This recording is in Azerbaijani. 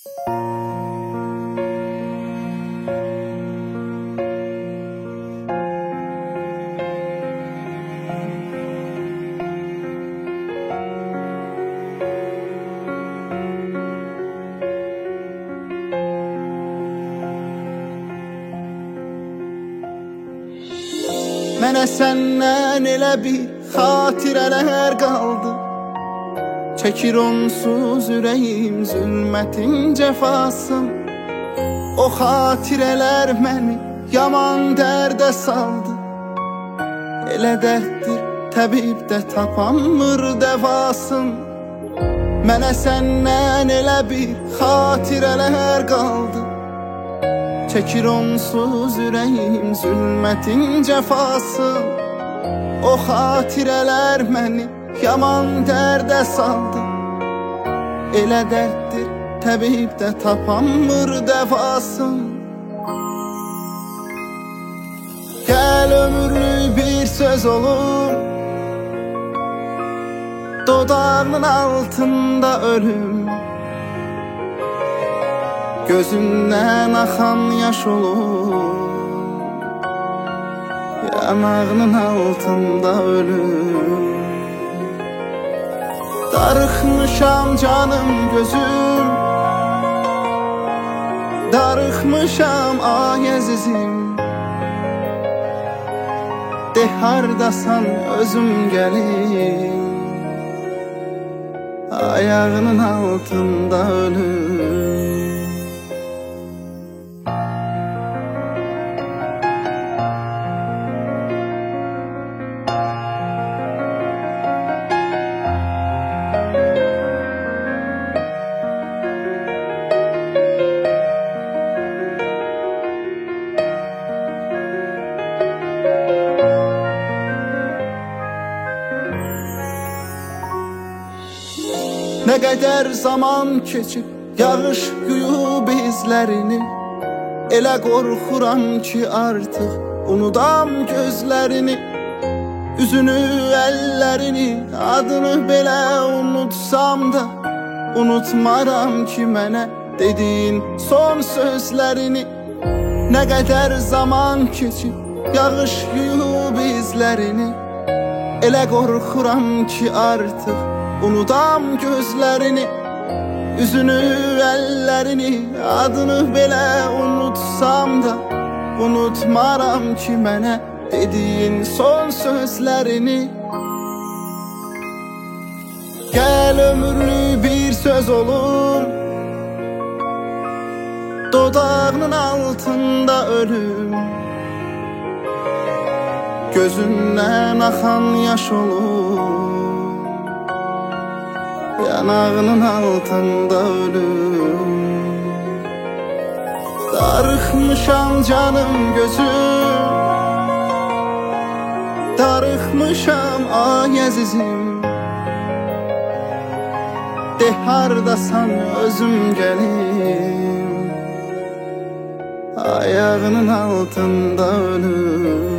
Mənə səndən elə bir xatirələr qaldı. Çəkir onsuz ürəyim zülmətin cəfasın. O xatirələr məni yaman dərdə saldı. Elə dərddir təbibdə tapanmır dəvasın. Mənə səndən elə bir xatirələr qaldı. Çəkir onsuz ürəyim zülmətin cəfasın. O xatirələr məni yaman dərdə saldı. Elə dərddir təbibdə tapanmır dəvasın. Gəl ömürlük bir söz olum, dodağının altında ölüm. Gözündən axan yaş olur, yanağının altında ölüm. Darıxmışam canım gözüm, darıxmışam ay əzizim. De hardasan özüm gəlim, ayağının altında ölüm. Nə qədər zaman keçib yağış yuyub izlərini. Elə qorxuram ki artıq unudam gözlərini. Üzünü, əllərini, adını belə unutsam da unutmaram ki mənə dediyin son sözlərini. Nə qədər zaman keçib yağış yuyub izlərini. Elə qorxuram ki artıq unudam gözlərini. Üzünü, əllərini, adını belə unutsam da unutmaram ki mənə dediyin son sözlərini. Gəl ömürlük bir söz olum, dodağının altında ölüm. Gözündən axan yaş olur, yanağının altında ölüm. Darıxmışam canım gözüm, darıxmışam ay əzizim. De hardasan özüm gəlim, ayağının altında ölüm.